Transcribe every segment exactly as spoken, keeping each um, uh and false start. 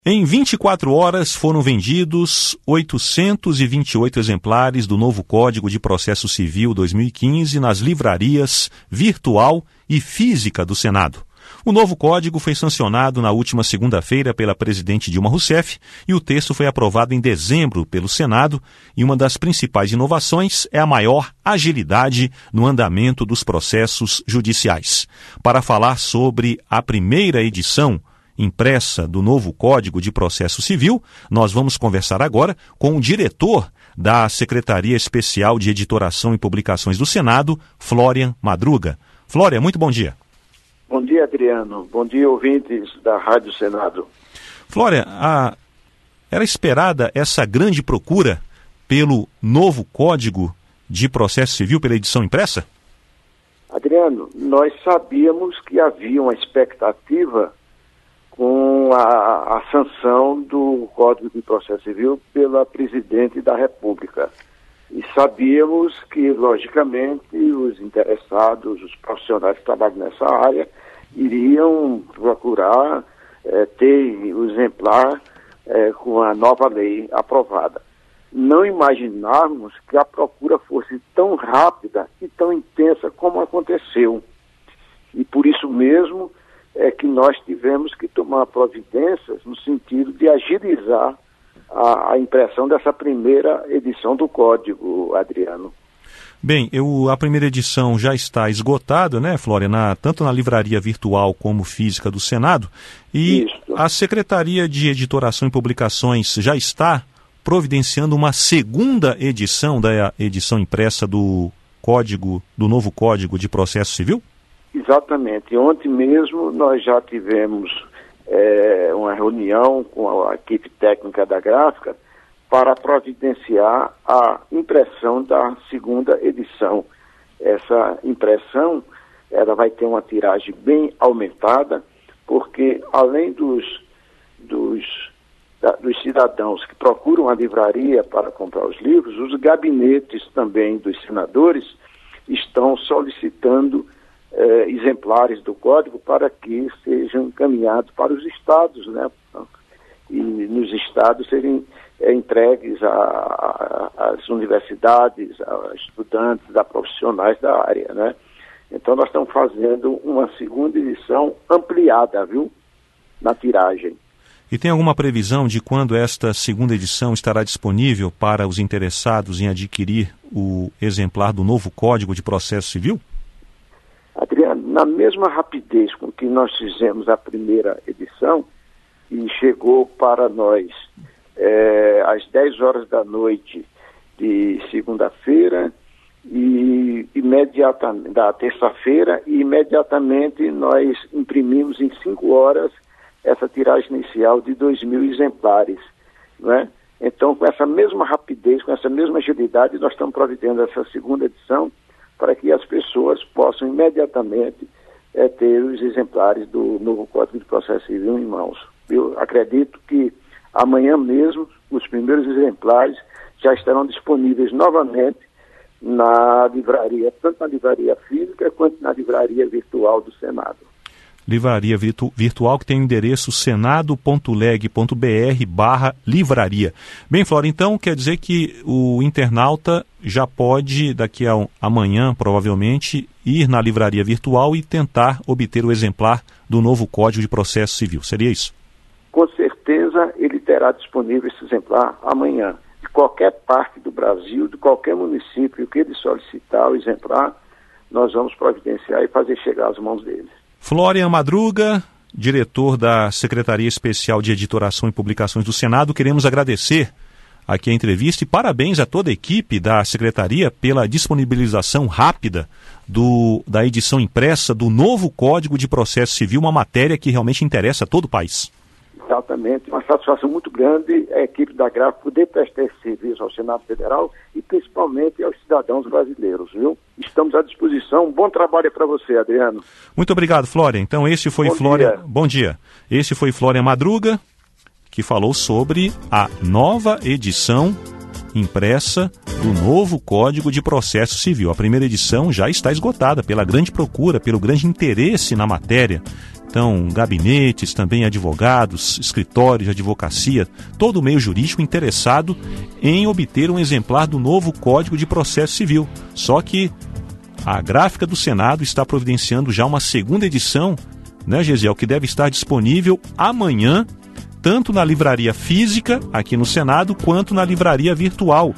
Em vinte e quatro horas foram vendidos oitocentos e vinte e oito exemplares do novo Código de Processo Civil dois mil e quinze nas livrarias virtual e física do Senado. O novo código foi sancionado na última segunda-feira pela presidente Dilma Rousseff e o texto foi aprovado em dezembro pelo Senado, e uma das principais inovações é a maior agilidade no andamento dos processos judiciais. Para falar sobre a primeira edição impressa do novo Código de Processo Civil, nós vamos conversar agora com o diretor da Secretaria Especial de Editoração e Publicações do Senado, Florian Madruga. Florian, muito bom dia. Bom dia, Adriano. Bom dia, ouvintes da Rádio Senado. Florian, a... era esperada essa grande procura pelo novo Código de Processo Civil, pela edição impressa? Adriano, nós sabíamos que havia uma expectativa com a, a sanção do Código de Processo Civil pela Presidente da República. E sabíamos que, logicamente, os interessados, os profissionais que trabalham nessa área, iriam procurar eh, ter o exemplar eh, com a nova lei aprovada. Não imaginávamos que a procura fosse tão rápida e tão intensa como aconteceu. E por isso mesmo é que nós tivemos que tomar providências no sentido de agilizar a, a impressão dessa primeira edição do Código, Adriano. Bem, eu, a primeira edição já está esgotada, né, Flória, na, tanto na livraria virtual como física do Senado, e Isso. A Secretaria de Editoração e Publicações já está providenciando uma segunda edição da edição impressa do Código, do novo Código de Processo Civil? Exatamente. Ontem mesmo nós já tivemos é, uma reunião com a equipe técnica da gráfica para providenciar a impressão da segunda edição. Essa impressão ela vai ter uma tiragem bem aumentada, porque além dos, dos, da, dos cidadãos que procuram a livraria para comprar os livros, os gabinetes também dos senadores estão solicitando Eh, exemplares do código para que sejam encaminhados para os estados, né? E nos estados serem eh, entregues às universidades, a estudantes, a profissionais da área, né? Então nós estamos fazendo uma segunda edição ampliada, viu? Na tiragem. E tem alguma previsão de quando esta segunda edição estará disponível para os interessados em adquirir o exemplar do novo Código de Processo Civil? Adriano, na mesma rapidez com que nós fizemos a primeira edição, e chegou para nós é, às dez horas da noite de segunda-feira, e imediatamente, da terça-feira, e imediatamente nós imprimimos em cinco horas essa tiragem inicial de dois mil exemplares, não é? Então, com essa mesma rapidez, com essa mesma agilidade, nós estamos providendo essa segunda edição, para que as pessoas possam imediatamente é, ter os exemplares do novo Código de Processo Civil em mãos. Eu acredito que amanhã mesmo os primeiros exemplares já estarão disponíveis novamente na livraria, tanto na livraria física quanto na livraria virtual do Senado. Livraria virtu- virtual que tem o endereço senado ponto leg ponto br barra livraria. Bem, Flora, então quer dizer que o internauta já pode, daqui a um, amanhã, provavelmente, ir na livraria virtual e tentar obter o exemplar do novo Código de Processo Civil. Seria isso? Com certeza ele terá disponível esse exemplar amanhã. De qualquer parte do Brasil, de qualquer município que ele solicitar o exemplar, nós vamos providenciar e fazer chegar às mãos deles. Florian Madruga, diretor da Secretaria Especial de Editoração e Publicações do Senado, queremos agradecer aqui a entrevista e parabéns a toda a equipe da Secretaria pela disponibilização rápida do, da edição impressa do novo Código de Processo Civil, uma matéria que realmente interessa a todo o país. Exatamente, uma satisfação muito grande a equipe da Gráfica poder prestar esse serviço ao Senado Federal e principalmente aos cidadãos brasileiros, viu? Estamos à disposição. Um bom trabalho para você, Adriano. Muito obrigado, Florian. Então, este foi Bom Florian. dia. Bom dia. Este foi Florian Madruga, que falou sobre a nova edição impressa do novo Código de Processo Civil. A primeira edição já está esgotada pela grande procura, pelo grande interesse na matéria Então, gabinetes, também advogados, escritórios de advocacia, todo o meio jurídico interessado em obter um exemplar do novo Código de Processo Civil. Só que a Gráfica do Senado está providenciando já uma segunda edição, né, Gesiel, que deve estar disponível amanhã, tanto na livraria física, aqui no Senado, quanto na livraria virtual,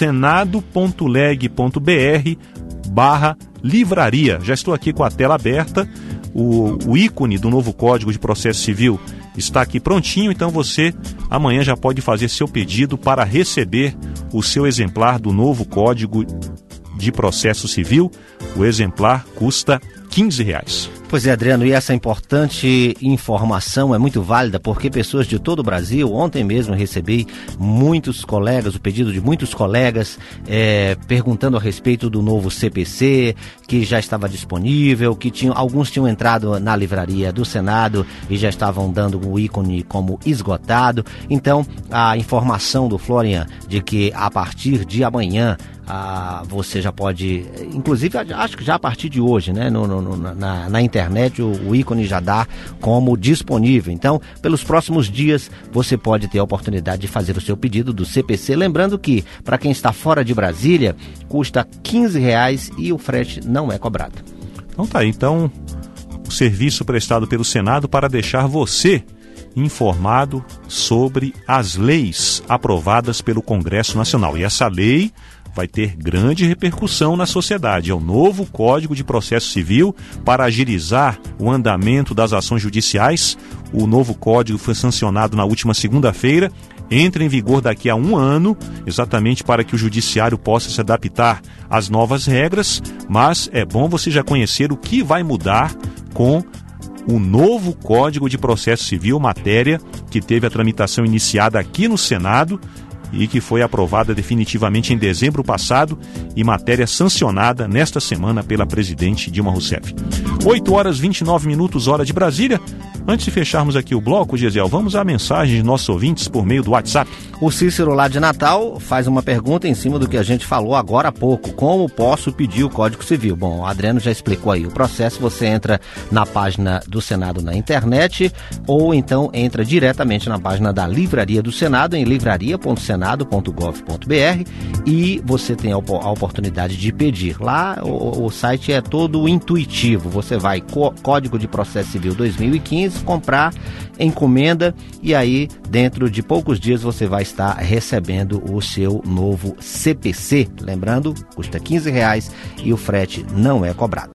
senado.leg.br barra livraria. Já estou aqui com a tela aberta. O, o ícone do novo Código de Processo Civil está aqui prontinho, então você amanhã já pode fazer seu pedido para receber o seu exemplar do novo Código de Processo Civil. O exemplar custa quinze reais. Pois é, Adriano, e essa importante informação é muito válida porque pessoas de todo o Brasil, ontem mesmo recebi muitos colegas, o pedido de muitos colegas é, perguntando a respeito do novo C P C, que já estava disponível, que tinham, alguns tinham entrado na livraria do Senado e já estavam dando o ícone como esgotado. Então, a informação do Florian de que a partir de amanhã Ah, você já pode, inclusive acho que já a partir de hoje, né, no, no, na, na internet o, o ícone já dá como disponível. Então, pelos próximos dias você pode ter a oportunidade de fazer o seu pedido do C P C, lembrando que para quem está fora de Brasília custa quinze reais e o frete não é cobrado. Então tá aí, então o serviço prestado pelo Senado para deixar você informado sobre as leis aprovadas pelo Congresso Nacional. E essa lei vai ter grande repercussão na sociedade. É o novo Código de Processo Civil para agilizar o andamento das ações judiciais. O novo código foi sancionado na última segunda-feira, entra em vigor daqui a um ano, exatamente para que o judiciário possa se adaptar às novas regras, mas é bom você já conhecer o que vai mudar com o novo Código de Processo Civil, matéria que teve a tramitação iniciada aqui no Senado e que foi aprovada definitivamente em dezembro passado e matéria sancionada nesta semana pela presidente Dilma Rousseff. oito horas e vinte e nove minutos, hora de Brasília. Antes de fecharmos aqui o bloco, Gesiel, vamos à mensagem de nossos ouvintes por meio do WhatsApp. O Cícero lá de Natal faz uma pergunta em cima do que a gente falou agora há pouco. Como posso pedir o Código Civil? Bom, o Adriano já explicou aí o processo. Você entra na página do Senado na internet ou então entra diretamente na página da Livraria do Senado em livraria ponto senado ponto gov ponto br e você tem a oportunidade de pedir. Lá o, o site é todo intuitivo. Você vai Código de Processo Civil dois mil e quinze, comprar, encomenda e aí dentro de poucos dias você vai estar recebendo o seu novo C P C. Lembrando, custa quinze reais e o frete não é cobrado.